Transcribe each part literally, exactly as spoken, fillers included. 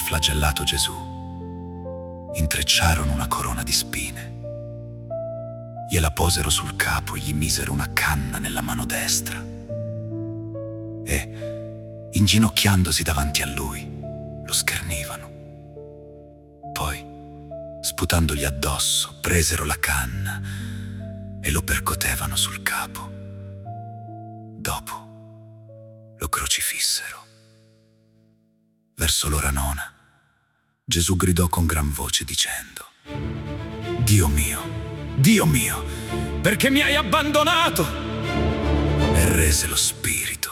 flagellato Gesù, intrecciarono una corona di spine, gliela posero sul capo e gli misero una canna nella mano destra e, inginocchiandosi davanti a lui, lo schernivano. Poi, sputandogli addosso, presero la canna e lo percotevano sul capo. Dopo lo crocifissero. Verso l'ora nona, Gesù gridò con gran voce dicendo: Dio mio, Dio mio, perché mi hai abbandonato? E rese lo spirito.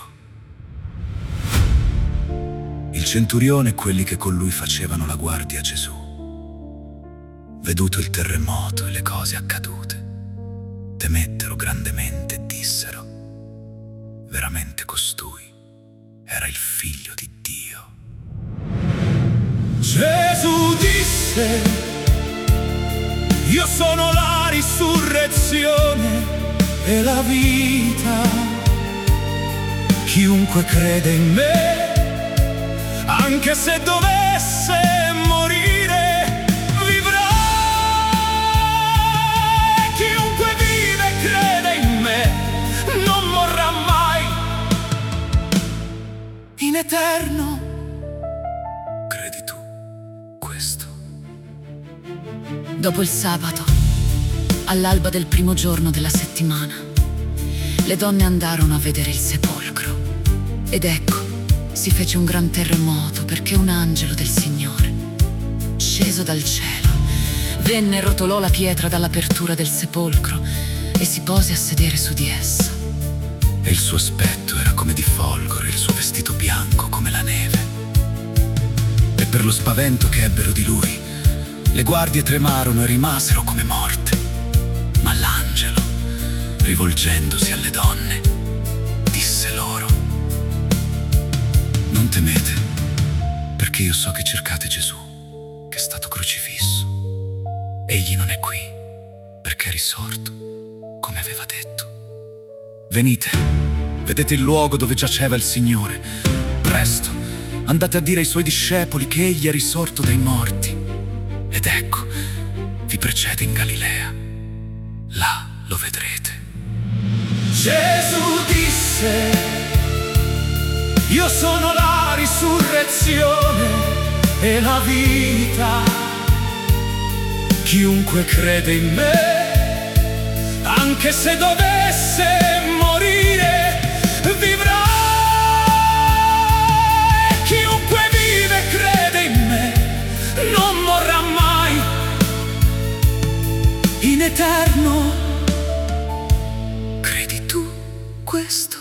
Il centurione e quelli che con lui facevano la guardia a Gesù, veduto il terremoto e le cose accadute, temettero grandemente e dissero: veramente costui era il figlio di Dio. Gesù disse: io sono la risurrezione e la vita. Chiunque crede in me, anche se dovesse morire, vivrà. Chiunque vive e crede in me non morrà mai. In eterno. Credi tu questo? Dopo il sabato, all'alba del primo giorno della settimana, le donne andarono a vedere il sepolcro. Ed ecco, si fece un gran terremoto, perché un angelo del Signore, sceso dal cielo, venne e rotolò la pietra dall'apertura del sepolcro e si pose a sedere su di essa. E il suo aspetto era come di folgore, il suo vestito bianco come la neve. E per lo spavento che ebbero di lui, le guardie tremarono e rimasero come morte. Ma l'angelo, rivolgendosi alle donne, disse loro: non temete, perché io so che cercate Gesù, che è stato crocifisso. Egli non è qui, perché è risorto, come aveva detto. Venite, vedete il luogo dove giaceva il Signore. Presto, andate a dire ai suoi discepoli che egli è risorto dai morti. Ed ecco, vi precede in Galilea. Là lo vedrete. Gesù disse: io sono la risurrezione e la vita. Chiunque crede in me, anche se dovesse morire, vivrà. E chiunque vive e crede in me non morrà mai. In eterno. Credi tu questo?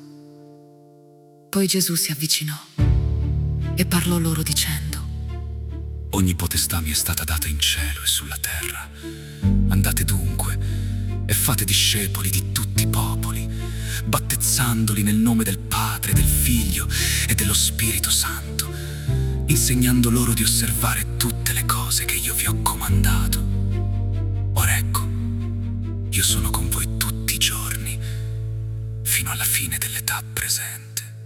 Poi Gesù si avvicinò e parlò loro dicendo: ogni potestà mi è stata data in cielo e sulla terra. Andate dunque e fate discepoli di tutti i popoli, battezzandoli nel nome del Padre, del Figlio e dello Spirito Santo, insegnando loro di osservare tutte le cose che io vi ho comandato. Ora ecco, io sono con voi tutti i giorni, fino alla fine dell'età presente.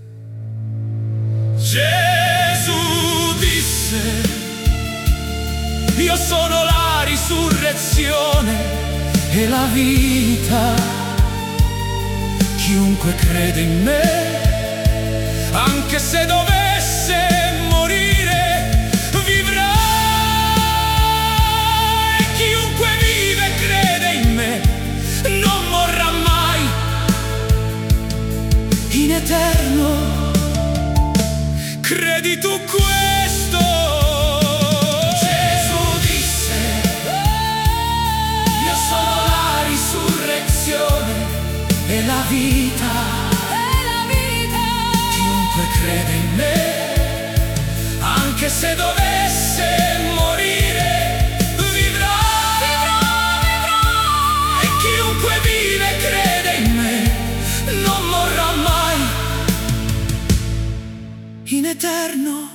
Gesù disse: io sono la risurrezione e la vita. Chiunque crede in me, anche se dovesse morire, vivrà. E chiunque vive e crede in me non morrà mai. In eterno. Credi tu questo? Gesù disse: io sono la risurrezione e la vita. E la vita. Chiunque crede in me, anche se dovesse morire, vivrà. Vivrà, vivrà. E chiunque vive e crede in me non morrà mai. In eterno.